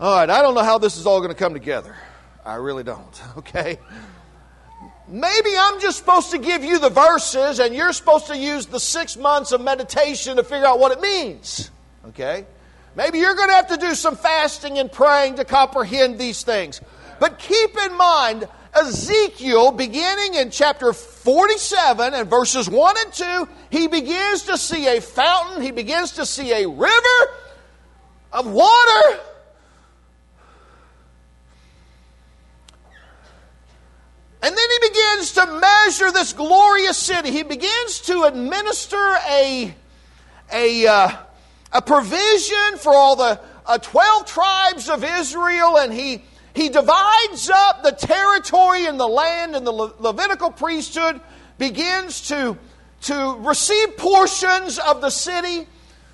All right, I don't know how this is all going to come together. I really don't, okay? Maybe I'm just supposed to give you the verses and you're supposed to use the 6 months of meditation to figure out what it means, okay? Maybe you're going to have to do some fasting and praying to comprehend these things. But keep in mind, Ezekiel, beginning in chapter 47 and verses 1 and 2, he begins to see a fountain, he begins to see a river of water. And then he begins to measure this glorious city. He begins to administer a provision for all the 12 tribes of Israel, and he divides up the territory and the land, and the Levitical priesthood begins to receive portions of the city.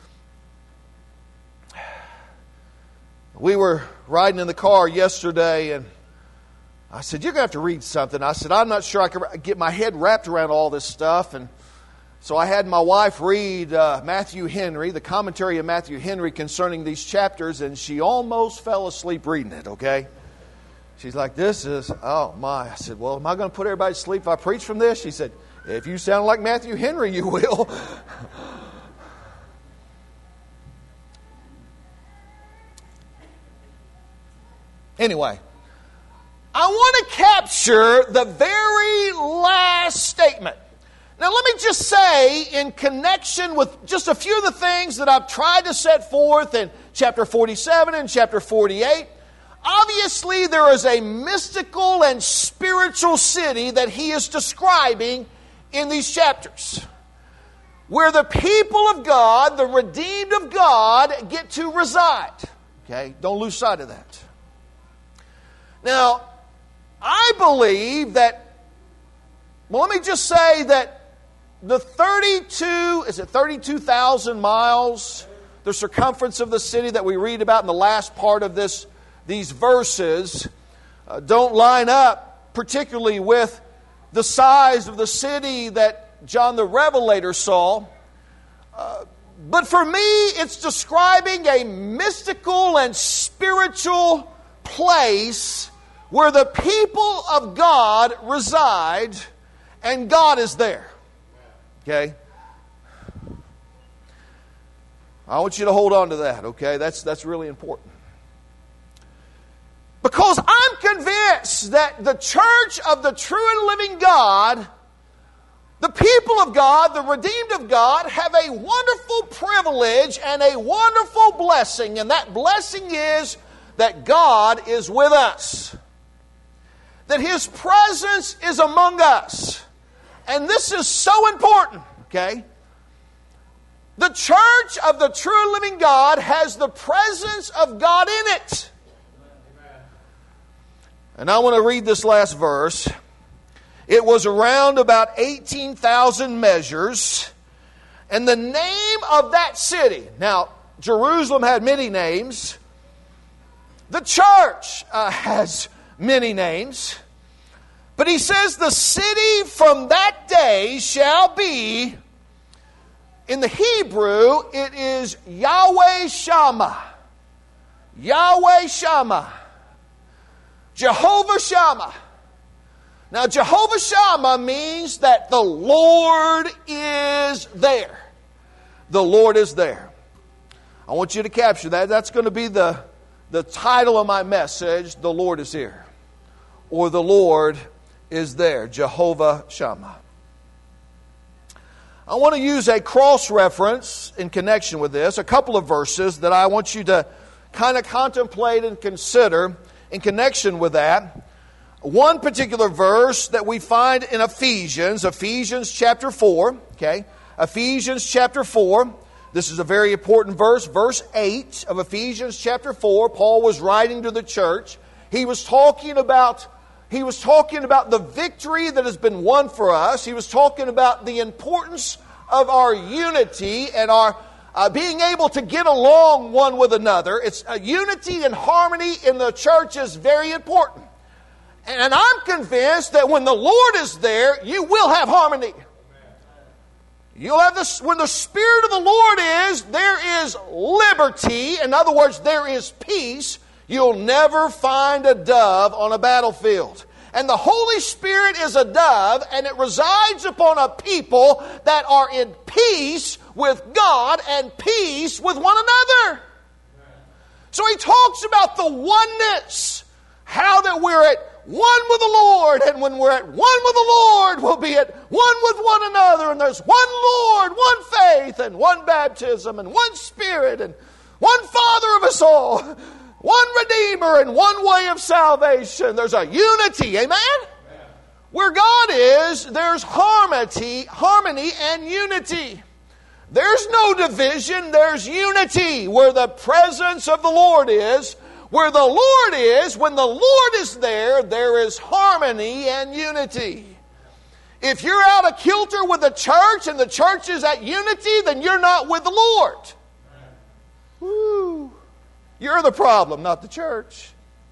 We were riding in the car yesterday, and I said, you're going to have to read something. I said, I'm not sure I can get my head wrapped around all this stuff. And so I had my wife read Matthew Henry, the commentary of Matthew Henry concerning these chapters, and she almost fell asleep reading it, okay? She's like, this is, oh my. I said, well, am I going to put everybody to sleep if I preach from this? She said, if you sound like Matthew Henry, you will. Anyway, I want to capture the very last statement. Now, let me just say, in connection with just a few of the things that I've tried to set forth in chapter 47 and chapter 48, obviously there is a mystical and spiritual city that he is describing in these chapters, where the people of God, the redeemed of God, get to reside. Okay? Don't lose sight of that. Now, I believe that, well, let me just say that the 32,000 miles, the circumference of the city that we read about in the last part of these verses, don't line up particularly with the size of the city that John the Revelator saw. But for me, it's describing a mystical and spiritual place where the people of God reside and God is there. Okay? I want you to hold on to that, okay? That's really important. Because I'm convinced that the church of the true and living God, the people of God, the redeemed of God, have a wonderful privilege and a wonderful blessing. And that blessing is that God is with us. That His presence is among us. And this is so important, okay? The church of the true and living God has the presence of God in it. And I want to read this last verse. It was around about 18,000 measures. And the name of that city, now Jerusalem had many names. The church has many names. But he says the city from that day shall be, in the Hebrew, it is Yahweh Shammah. Yahweh Shammah. Jehovah Shammah. Now, Jehovah Shammah means that the Lord is there. The Lord is there. I want you to capture that. That's going to be the title of my message, The Lord is Here. Or The Lord is there. Jehovah Shammah. I want to use a cross-reference in connection with this. A couple of verses that I want you to kind of contemplate and consider in connection with that. One particular verse that we find in Ephesians chapter 4. Okay, Ephesians chapter 4. This is a very important verse. Verse 8 of Ephesians chapter 4. Paul was writing to the church. He was talking about the victory that has been won for us. He was talking about the importance of our unity and our being able to get along one with another. It's unity and harmony in the church is very important. And I'm convinced that when the Lord is there, you will have harmony. You'll have this. When the Spirit of the Lord is, there is liberty. In other words, there is peace. You'll never find a dove on a battlefield. And the Holy Spirit is a dove, and it resides upon a people that are in peace with God and peace with one another. So he talks about the oneness, how that we're at one with the Lord, and when we're at one with the Lord, we'll be at one with one another, and there's one Lord, one faith, and one baptism, and one Spirit, and one Father of us all, one Redeemer, and one way of salvation. There's a unity, amen? Where God is, there's harmony and unity. There's no division, there's unity. Where the presence of the Lord is, where the Lord is, when the Lord is there, there is harmony and unity. If you're out of kilter with the church and the church is at unity, then you're not with the Lord. Woo. You're the problem, not the church.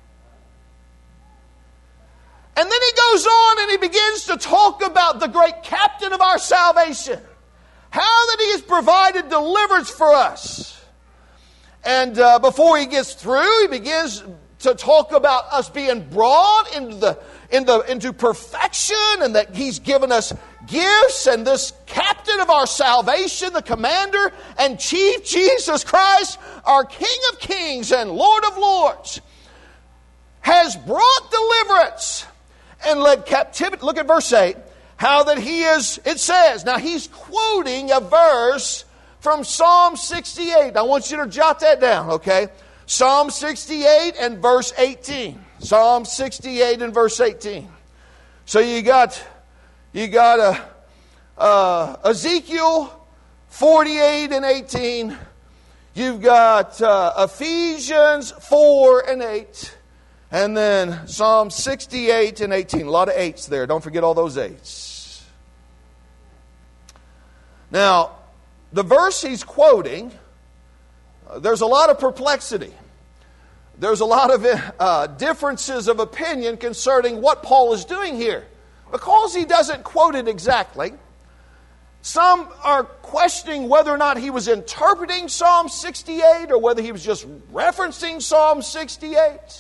And then he goes on and he begins to talk about the great captain of our salvation. How that he has provided deliverance for us. And before he gets through, he begins to talk about us being brought into perfection, and that he's given us gifts, and this captain of our salvation, the commander and chief, Jesus Christ, our King of Kings and Lord of Lords, has brought deliverance and led captivity. Look at verse 8. How that he is, it says, now he's quoting a verse from Psalm 68. I want you to jot that down, okay? Psalm 68 and verse 18. Psalm 68 and verse 18. So you got Ezekiel 48 and 18. You've got Ephesians 4 and 8. And then Psalm 68 and 18. A lot of 8s there. Don't forget all those 8s. Now, the verse he's quoting, there's a lot of perplexity. There's a lot of differences of opinion concerning what Paul is doing here. Because he doesn't quote it exactly, some are questioning whether or not he was interpreting Psalm 68 or whether he was just referencing Psalm 68.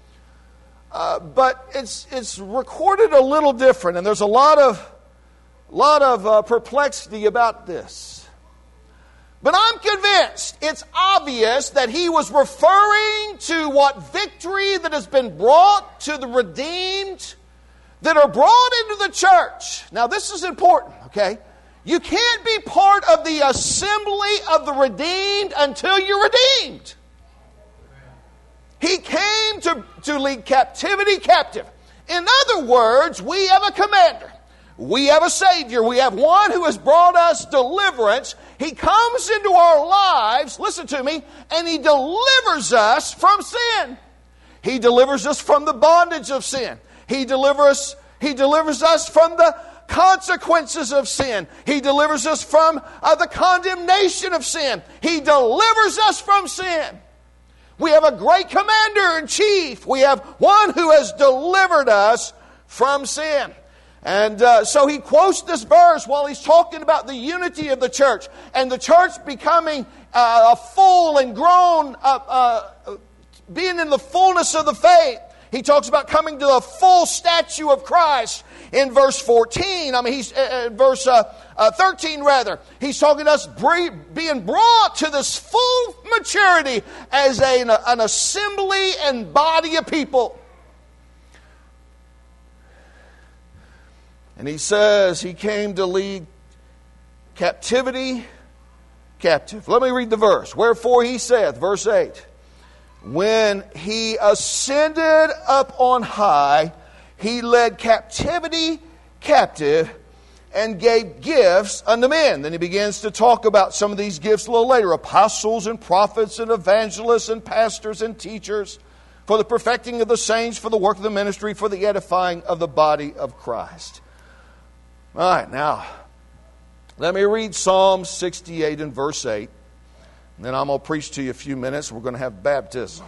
But it's recorded a little different, and there's a lot of perplexity about this. But I'm convinced it's obvious that he was referring to what victory that has been brought to the redeemed that are brought into the church. Now this is important, okay? You can't be part of the assembly of the redeemed until you're redeemed. He came to lead captivity captive. In other words, we have a commander. We have a Savior. We have one who has brought us deliverance. He comes into our lives, listen to me, and He delivers us from sin. He delivers us from the bondage of sin. He delivers us from the consequences of sin. He delivers us from the condemnation of sin. He delivers us from sin. We have a great commander-in-chief. We have one who has delivered us from sin. And so he quotes this verse while he's talking about the unity of the church and the church becoming a full and grown, being in the fullness of the faith. He talks about coming to the full stature of Christ in verse 14. He's verse 13 rather. He's talking to us being brought to this full maturity as an assembly and body of people. And he says he came to lead captivity captive. Let me read the verse. Wherefore he saith, verse 8, when he ascended up on high, he led captivity captive and gave gifts unto men. Then he begins to talk about some of these gifts a little later. Apostles and prophets and evangelists and pastors and teachers for the perfecting of the saints, for the work of the ministry, for the edifying of the body of Christ. All right, now, let me read Psalm 68 and verse 8. And then I'm going to preach to you a few minutes. We're going to have baptism.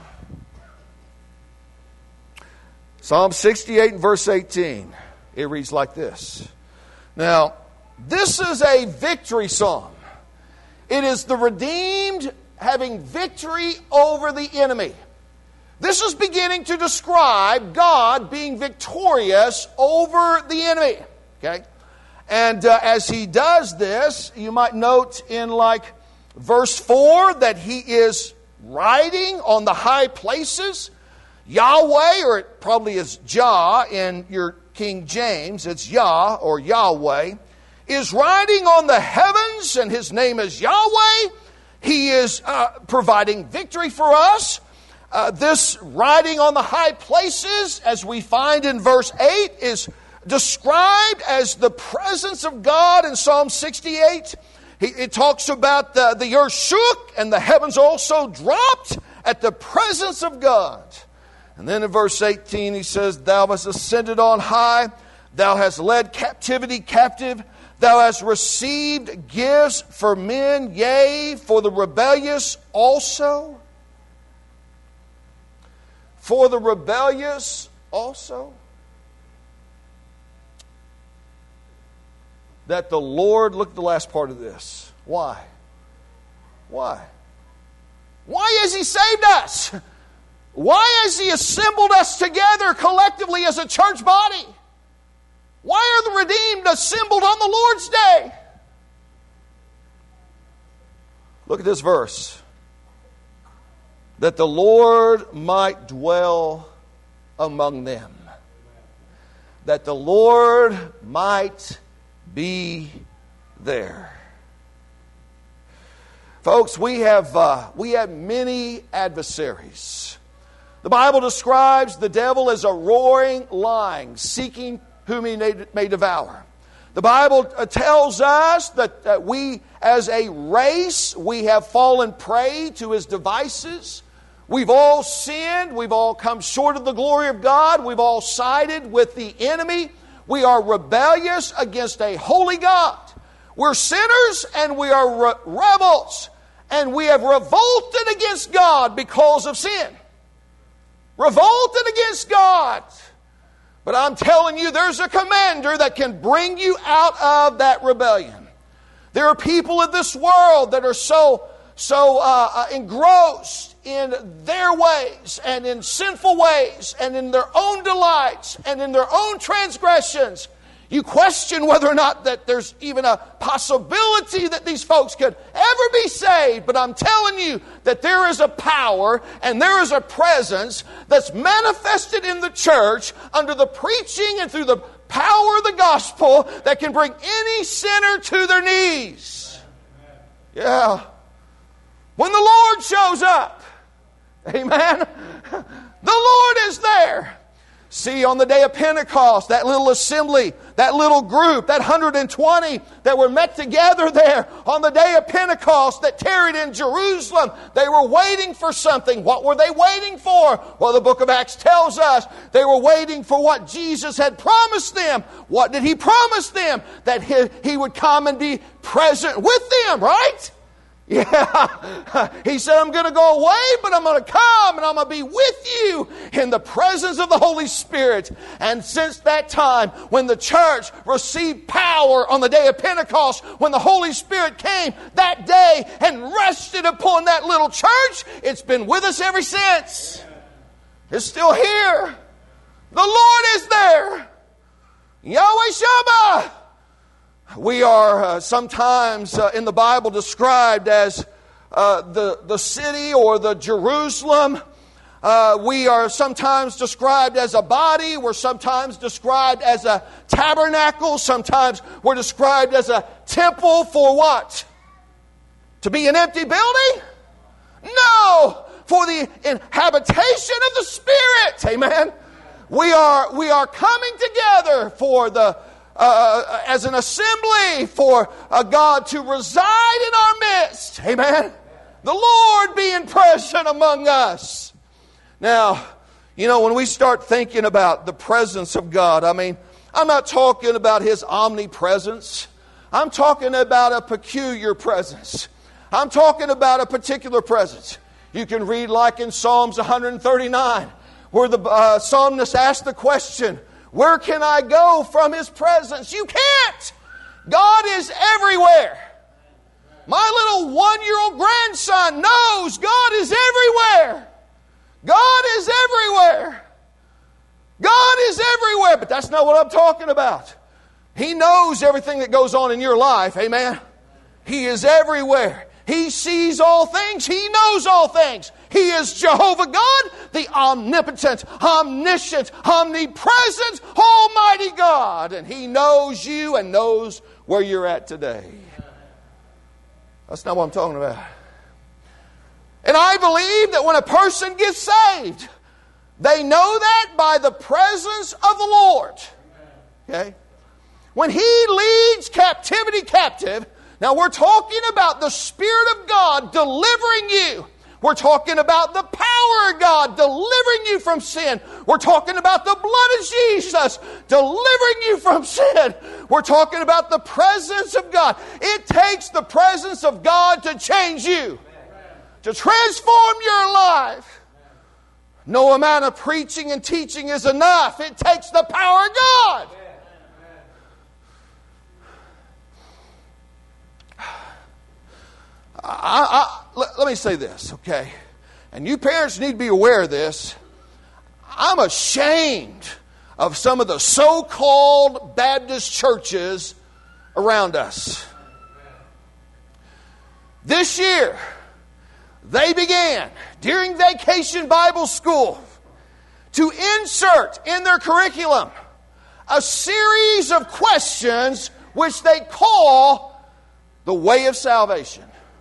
Psalm 68 and verse 18. It reads like this. Now, this is a victory psalm. It is the redeemed having victory over the enemy. This is beginning to describe God being victorious over the enemy. Okay? And as he does this, you might note in like verse 4 that he is riding on the high places. Yahweh, or it probably is Jah in your King James, it's Yah or Yahweh, is riding on the heavens, and his name is Yahweh. He is providing victory for us. This riding on the high places, as we find in verse 8, is described as the presence of God in Psalm 68. It talks about the earth shook and the heavens also dropped at the presence of God. And then in verse 18 he says, Thou hast ascended on high, Thou hast led captivity captive, Thou hast received gifts for men, yea, for the rebellious also. For the rebellious also. That the Lord, look at the last part of this. Why? Why? Why has He saved us? Why has He assembled us together collectively as a church body? Why are the redeemed assembled on the Lord's day? Look at this verse. That the Lord might dwell among them. That the Lord might be there. Folks, we have many adversaries. The Bible describes the devil as a roaring lion, seeking whom he may devour. The Bible tells us that we, as a race, we have fallen prey to his devices. We've all sinned. We've all come short of the glory of God. We've all sided with the enemy. We are rebellious against a holy God. We're sinners and we are rebels. And we have revolted against God because of sin. Revolted against God. But I'm telling you, there's a commander that can bring you out of that rebellion. There are people in this world that are so engrossed in their ways and in sinful ways and in their own delights and in their own transgressions. You question whether or not that there's even a possibility that these folks could ever be saved. But I'm telling you that there is a power and there is a presence that's manifested in the church under the preaching and through the power of the gospel that can bring any sinner to their knees. Yeah. When the Lord shows up, amen, the Lord is there. See, on the day of Pentecost, that little assembly, that little group, that 120 that were met together there on the day of Pentecost that tarried in Jerusalem, they were waiting for something. What were they waiting for? Well, the book of Acts tells us they were waiting for what Jesus had promised them. What did He promise them? That He would come and be present with them, right? Yeah, He said, I'm going to go away, but I'm going to come and I'm going to be with you in the presence of the Holy Spirit. And since that time, when the church received power on the day of Pentecost, when the Holy Spirit came that day and rested upon that little church, it's been with us ever since. It's still here. The Lord is there. Yahweh Shammah. We are sometimes in the Bible described as the city or the Jerusalem. We are sometimes described as a body. We're sometimes described as a tabernacle. Sometimes we're described as a temple for what? To be an empty building? No! For the habitation of the Spirit. Amen? We are coming together for the as an assembly for God to reside in our midst. Amen. The Lord being present among us. Now, you know, when we start thinking about the presence of God, I mean, I'm not talking about His omnipresence. I'm talking about a peculiar presence. I'm talking about a particular presence. You can read like in Psalms 139, where the psalmist asked the question, where can I go from His presence? You can't. God is everywhere. My little 1-year-old grandson knows God is everywhere. God is everywhere, but that's not what I'm talking about. He knows everything that goes on in your life. Amen. He is everywhere. He sees all things. He knows all things. He is Jehovah God, the omnipotent, omniscient, omnipresent, almighty God. And He knows you and knows where you're at today. That's not what I'm talking about. And I believe that when a person gets saved, they know that by the presence of the Lord. Okay? When He leads captivity captive, now we're talking about the Spirit of God delivering you. We're talking about the power of God delivering you from sin. We're talking about the blood of Jesus delivering you from sin. We're talking about the presence of God. It takes the presence of God to change you, to transform your life. No amount of preaching and teaching is enough. It takes the power of God. Let me say this, okay? And you parents need to be aware of this. I'm ashamed of some of the so-called Baptist churches around us. This year, they began, during Vacation Bible School, to insert in their curriculum a series of questions which they call the way of salvation.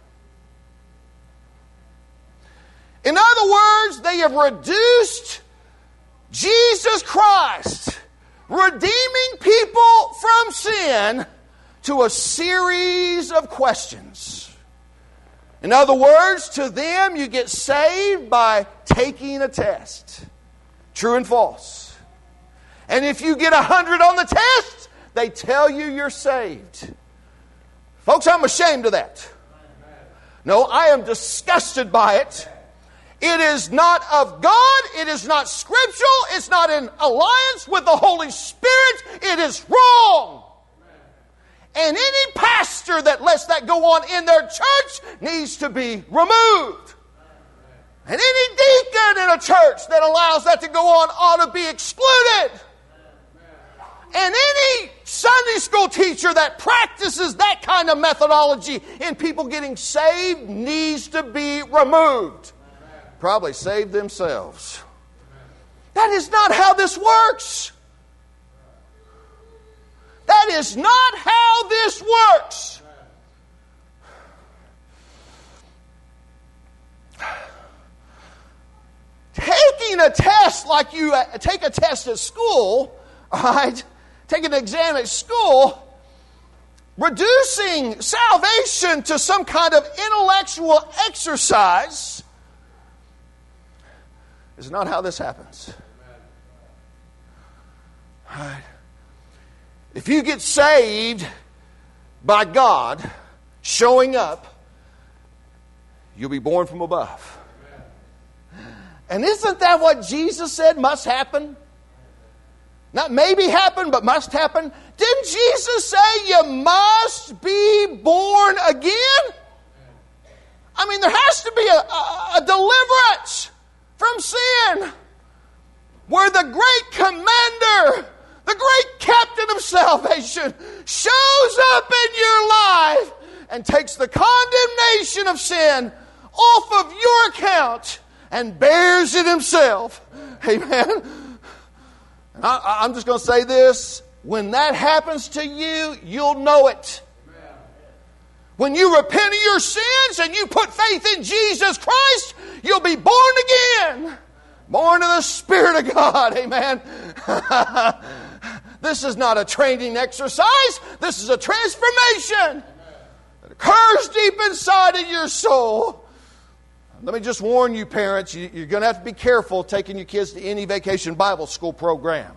In other words, they have reduced Jesus Christ, redeeming people from sin, to a series of questions. In other words, to them, you get saved by taking a test. True and false. And if you get 100 on the test, they tell you you're saved. Folks, I'm ashamed of that. No, I am disgusted by it. It is not of God. It is not scriptural. It's not in alliance with the Holy Spirit. It is wrong. And any pastor that lets that go on in their church needs to be removed. And any deacon in a church that allows that to go on ought to be excluded. And any Sunday school teacher that practices that kind of methodology in people getting saved needs to be removed. Probably save themselves. That is not how this works. That is not how this works. Taking a test like you take a test at school, all right? Take an exam at school, reducing salvation to some kind of intellectual exercise is not how this happens. All right. If you get saved by God showing up, you'll be born from above. And isn't that what Jesus said must happen? Not maybe happen, but must happen. Didn't Jesus say you must be born again? I mean, there has to be a deliverance from sin, where the great commander, the great captain of salvation, shows up in your life and takes the condemnation of sin off of your account and bears it himself. Amen. I'm just going to say this. When that happens to you, you'll know it. When you repent of your sins and you put faith in Jesus Christ, you'll be born again. Born of the Spirit of God. Amen. This is not a training exercise. This is a transformation that occurs deep inside of your soul. Let me just warn you, parents, you're going to have to be careful taking your kids to any Vacation Bible School program.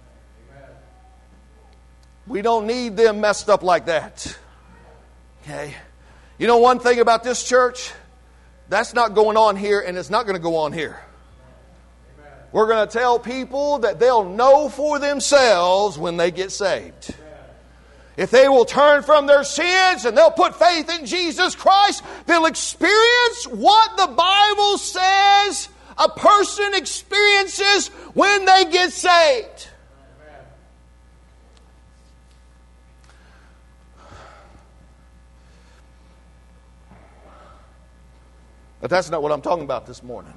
We don't need them messed up like that. Okay? You know one thing about this church? That's not going on here, and it's not going to go on here. We're going to tell people that they'll know for themselves when they get saved. If they will turn from their sins and they'll put faith in Jesus Christ, they'll experience what the Bible says a person experiences when they get saved. But that's not what I'm talking about this morning.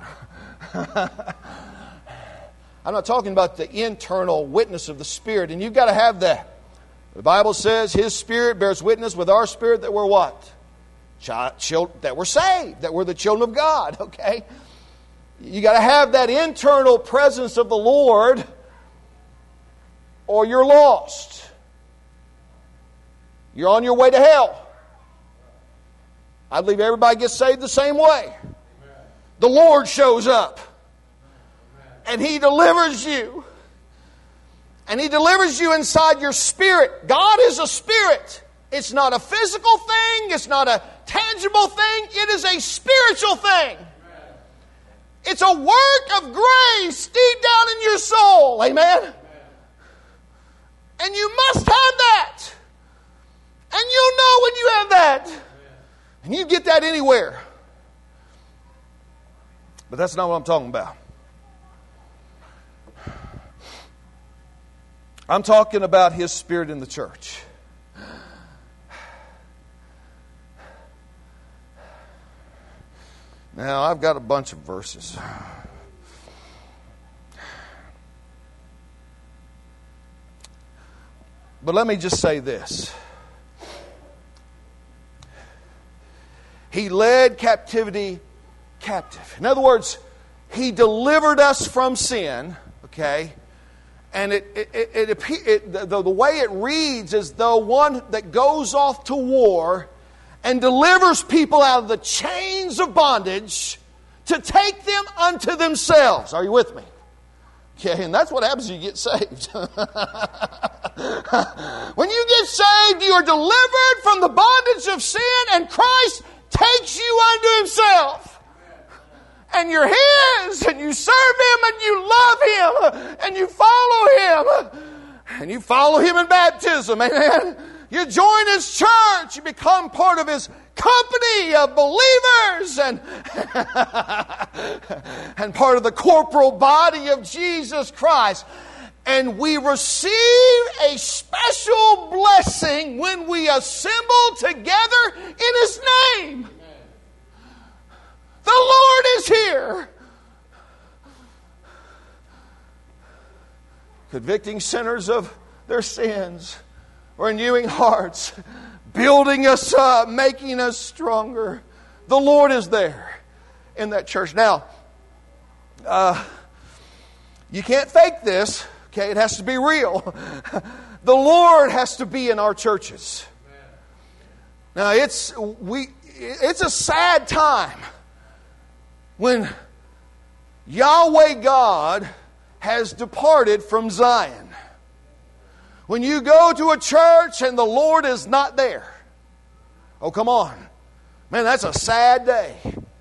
I'm not talking about the internal witness of the Spirit, and you've got to have that. The Bible says His Spirit bears witness with our spirit that we're what? That we're saved, that we're the children of God, okay? You got to have that internal presence of the Lord, or you're lost. You're on your way to hell. I believe everybody gets saved the same way. The Lord shows up. And He delivers you. And He delivers you inside your spirit. God is a spirit. It's not a physical thing. It's not a tangible thing. It is a spiritual thing. It's a work of grace deep down in your soul. Amen? And you must have that. And you'll know when you have that. And you get that anywhere. But that's not what I'm talking about. I'm talking about His Spirit in the church. Now, I've got a bunch of verses. But let me just say this. He led captivity captive. In other words, He delivered us from sin, okay? And the way it reads is though one that goes off to war and delivers people out of the chains of bondage to take them unto themselves. Are you with me? Okay, and that's what happens when you get saved. When you get saved, you are delivered from the bondage of sin, and Christ takes you unto Himself. And you're His, and you serve Him, and you love Him, and you follow Him. And you follow Him in baptism, amen? You join His church, you become part of His company of believers, and part of the corporal body of Jesus Christ. And we receive a special blessing when we assemble together in His name. The Lord is here. Convicting sinners of their sins, renewing hearts, building us up, making us stronger. The Lord is there in that church. Now, you can't fake this, okay? It has to be real. The Lord has to be in our churches. Now, it's a sad time when Yahweh God has departed from Zion. When you go to a church and the Lord is not there. Oh, come on. Man, that's a sad day.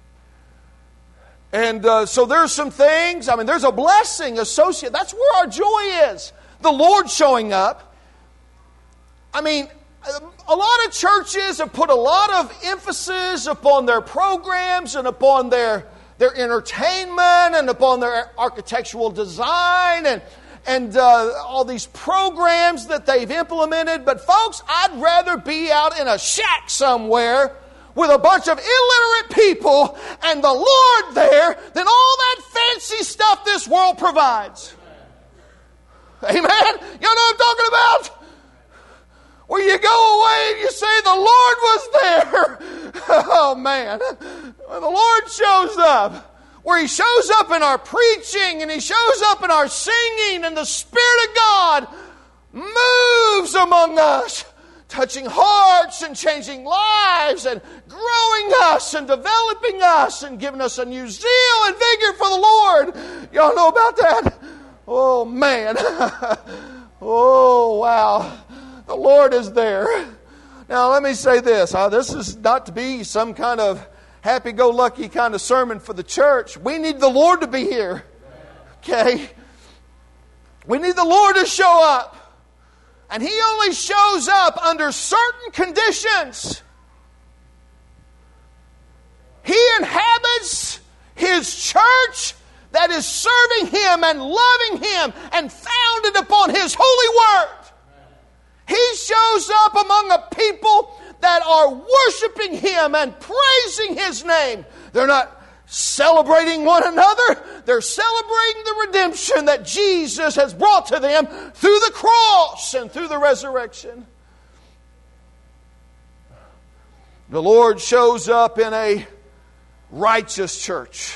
And so there's some things, there's a blessing associated. That's where our joy is. The Lord showing up. A lot of churches have put a lot of emphasis upon their programs and upon their entertainment and upon their architectural design and all these programs that they've implemented. But folks, I'd rather be out in a shack somewhere with a bunch of illiterate people and the Lord there than all that fancy stuff this world provides. Amen? You know what I'm talking about? Where you go away and you say the Lord was there. Oh man. When the Lord shows up, where He shows up in our preaching and He shows up in our singing, and the Spirit of God moves among us, touching hearts and changing lives and growing us and developing us and giving us a new zeal and vigor for the Lord. Y'all know about that? Oh man. Oh wow. The Lord is there. Now let me say this. This is not to be some kind of happy-go-lucky kind of sermon for the church. We need the Lord to be here. Okay? We need the Lord to show up. And He only shows up under certain conditions. He inhabits His church that is serving Him and loving Him and founded upon His holy word. He shows up among a people that are worshiping Him and praising His name. They're not celebrating one another. They're celebrating the redemption that Jesus has brought to them through the cross and through the resurrection. The Lord shows up in a righteous church,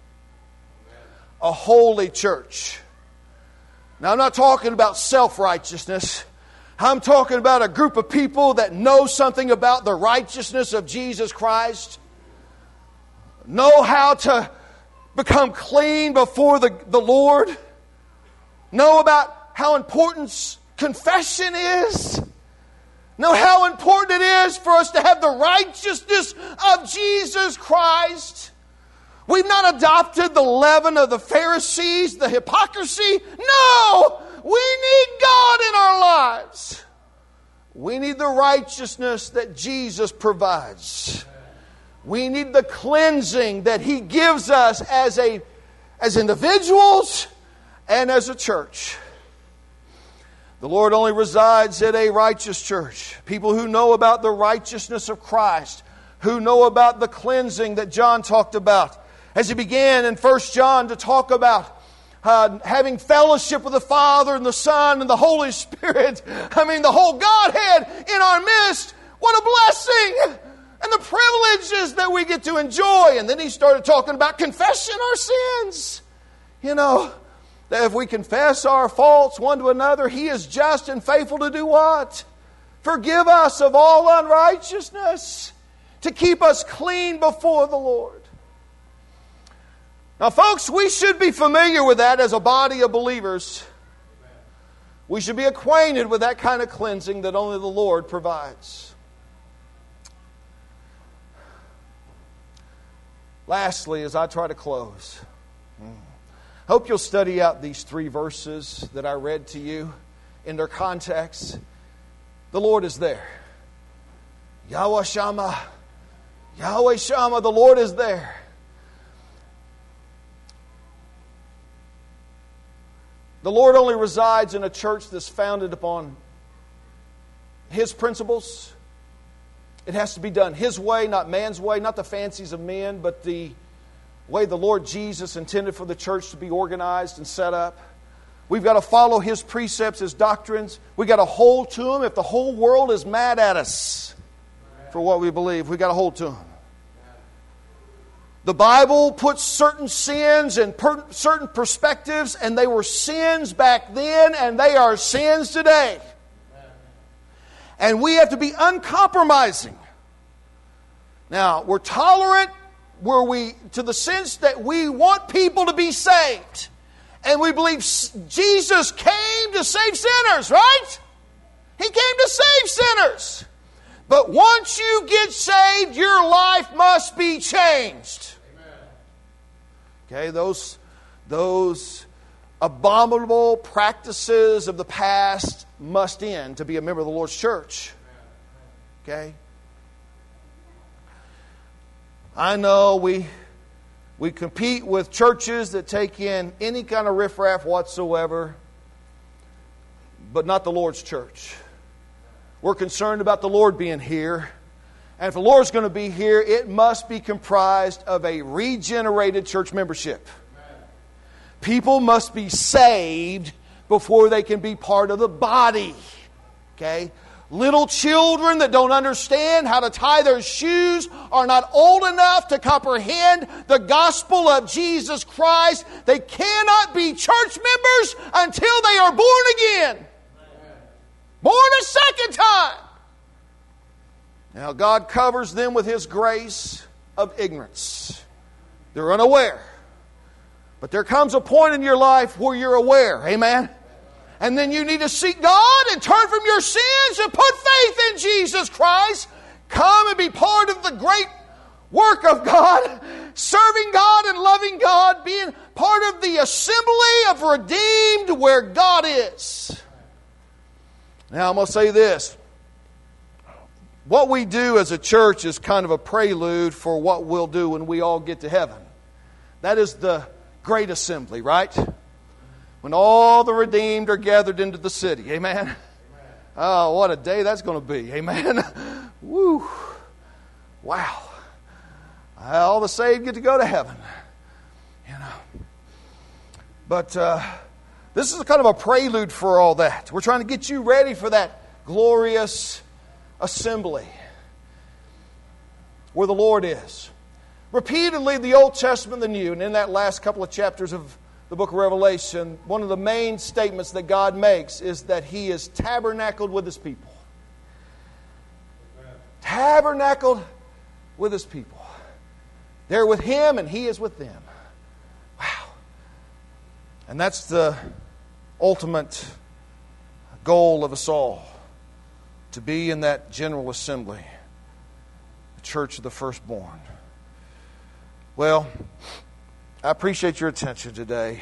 a holy church. Now, I'm not talking about self-righteousness. I'm talking about a group of people that know something about the righteousness of Jesus Christ, know how to become clean before the Lord, know about how important confession is, know how important it is for us to have the righteousness of Jesus Christ. We've not adopted the leaven of the Pharisees, the hypocrisy. No! We need God in our lives. We need the righteousness that Jesus provides. We need the cleansing that He gives us as individuals and as a church. The Lord only resides in a righteous church. People who know about the righteousness of Christ, who know about the cleansing that John talked about. As he began in 1 John to talk about having fellowship with the Father and the Son and the Holy Spirit. I mean, the whole Godhead in our midst. What a blessing! And the privileges that we get to enjoy. And then he started talking about confessing our sins. You know, that if we confess our faults one to another, He is just and faithful to do what? Forgive us of all unrighteousness. To keep us clean before the Lord. Now, folks, we should be familiar with that as a body of believers. We should be acquainted with that kind of cleansing that only the Lord provides. Lastly, as I try to close, I hope you'll study out these 3 verses that I read to you in their context. The Lord is there. Yahweh Shammah. Yahweh Shammah, the Lord is there. The Lord only resides in a church that's founded upon His principles. It has to be done His way, not man's way, not the fancies of men, but the way the Lord Jesus intended for the church to be organized and set up. We've got to follow His precepts, His doctrines. We've got to hold to Him. If the whole world is mad at us for what we believe, we've got to hold to Him. The Bible puts certain sins in certain perspectives, and they were sins back then, and they are sins today. And we have to be uncompromising. Now, we're tolerant to the sense that we want people to be saved. And we believe Jesus came to save sinners, right? He came to save sinners. But once you get saved, your life must be changed. Okay, those abominable practices of the past must end to be a member of the Lord's church. Okay? I know we compete with churches that take in any kind of riffraff whatsoever, but not the Lord's church. We're concerned about the Lord being here. And if the Lord's going to be here, it must be comprised of a regenerated church membership. People must be saved before they can be part of the body. Okay? Little children that don't understand how to tie their shoes are not old enough to comprehend the gospel of Jesus Christ. They cannot be church members until they are born again. Born a second time. Now, God covers them with His grace of ignorance. They're unaware. But there comes a point in your life where you're aware. Amen? And then you need to seek God and turn from your sins and put faith in Jesus Christ. Come and be part of the great work of God, serving God and loving God, being part of the assembly of redeemed where God is. Now, I'm going to say this. What we do as a church is kind of a prelude for what we'll do when we all get to heaven. That is the great assembly, right? When all the redeemed are gathered into the city. Amen? Amen. Oh, what a day that's going to be. Amen? Woo. Wow. All the saved get to go to heaven. You know. But this is kind of a prelude for all that. We're trying to get you ready for that glorious assembly where the Lord is. Repeatedly, the Old Testament and the New, and in that last couple of chapters of the book of Revelation, one of the main statements that God makes is that He is tabernacled with His people. Tabernacled with His people. They're with Him and He is with them. Wow. And that's the ultimate goal of us all, to be in that general assembly, the church of the firstborn. Well, I appreciate your attention today.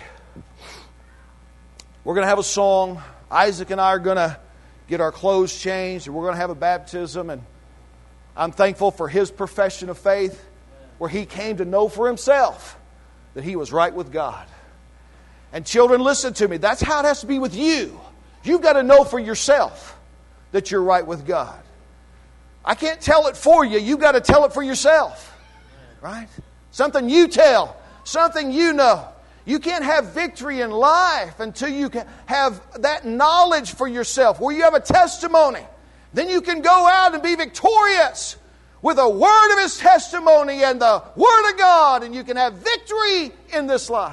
We're going to have a song. Isaac and I are going to get our clothes changed, and we're going to have a baptism. And I'm thankful for his profession of faith, where he came to know for himself that he was right with God. And children, listen to me. That's how it has to be with you. You've got to know for yourself that you're right with God. I can't tell it for you. You've got to tell it for yourself. Right? Something you tell. Something you know. You can't have victory in life until you can have that knowledge for yourself, where you have a testimony. Then you can go out and be victorious with a word of His testimony and the Word of God, and you can have victory in this life.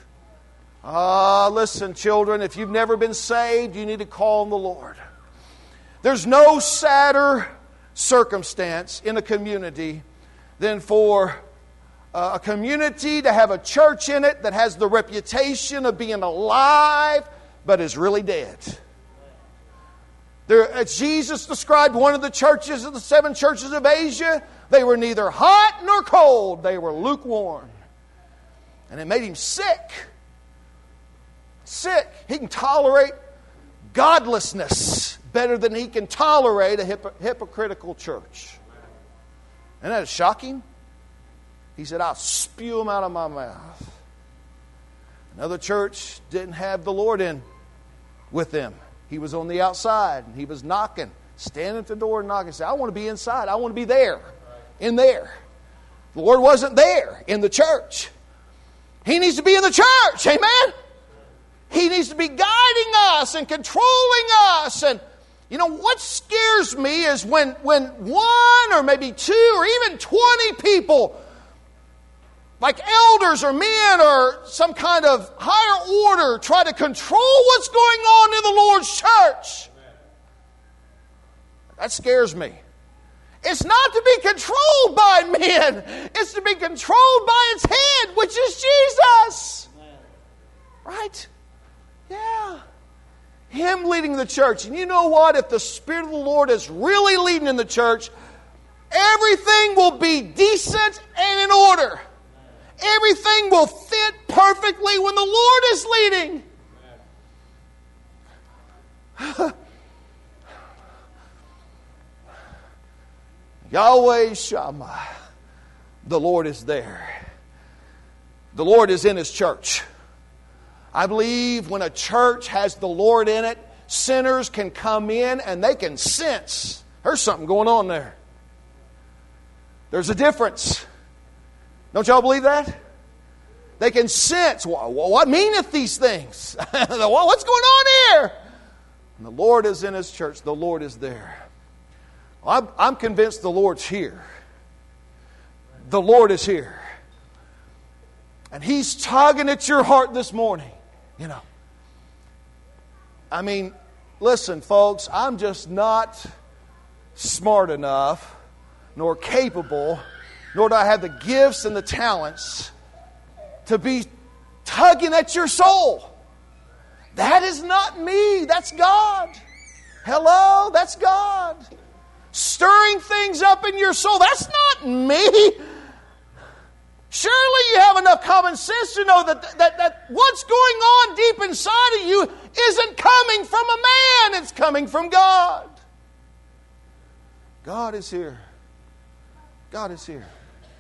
Listen, children, if you've never been saved, you need to call on the Lord. There's no sadder circumstance in a community than for a community to have a church in it that has the reputation of being alive but is really dead. As Jesus described one of the churches of the 7 churches of Asia, they were neither hot nor cold. They were lukewarm. And it made him sick. Sick. He can tolerate godlessness better than he can tolerate a hypocritical church. Isn't that shocking? He said, I'll spew them out of my mouth. Another church didn't have the Lord in with them. He was on the outside, and he was knocking, standing at the door and knocking. He said, I want to be inside. I want to be there, in there. The Lord wasn't there in the church. He needs to be in the church. Amen? He needs to be guiding us and controlling us. And you know, what scares me is when 1 or maybe 2 or even 20 people, like elders or men or some kind of higher order, try to control what's going on in the Lord's church. That scares me. It's not to be controlled by men. It's to be controlled by its head, which is Jesus. Right? Yeah. Him leading the church. And you know what? If the Spirit of the Lord is really leading in the church, everything will be decent and in order. Everything will fit perfectly when the Lord is leading. Yahweh Shammah. The Lord is there. The Lord is in His church. I believe when a church has the Lord in it, sinners can come in and they can sense there's something going on there. There's a difference. Don't y'all believe that? They can sense, what meaneth these things? What's going on here? And the Lord is in His church. The Lord is there. I'm convinced the Lord's here. The Lord is here. And He's tugging at your heart this morning. You know. I mean, listen, folks, I'm just not smart enough, nor capable, nor do I have the gifts and the talents to be tugging at your soul. That is not me. That's God. Hello? That's God. Stirring things up in your soul. That's not me. Surely you have enough common sense to know that what's going on deep inside of you isn't coming from a man. It's coming from God. God is here. God is here.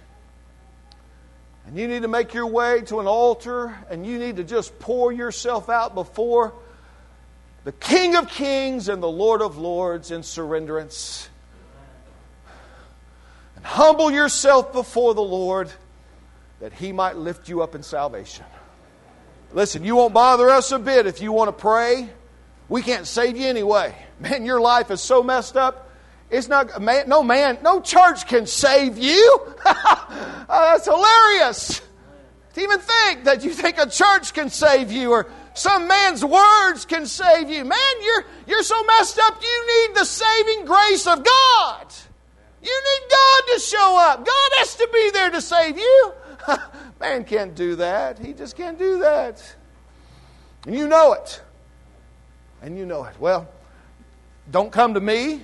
And you need to make your way to an altar, and you need to just pour yourself out before the King of Kings and the Lord of Lords in surrenderance. and humble yourself before the Lord, that He might lift you up in salvation. Listen, you won't bother us a bit if you want to pray. We can't save you anyway. Man, your life is so messed up. It's not, no church can save you. That's hilarious. To even think that you think a church can save you or some man's words can save you. Man, you're so messed up, you need the saving grace of God. You need God to show up. God has to be there to save you. Man can't do that. He just can't do that. And you know it. And you know it. Well, don't come to me.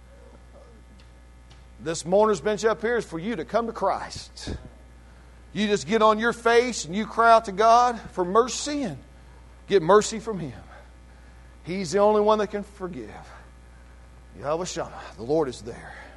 This mourner's bench up here is for you to come to Christ. You just get on your face and you cry out to God for mercy and get mercy from Him. He's the only one that can forgive. Yahweh Shammah, the Lord is there.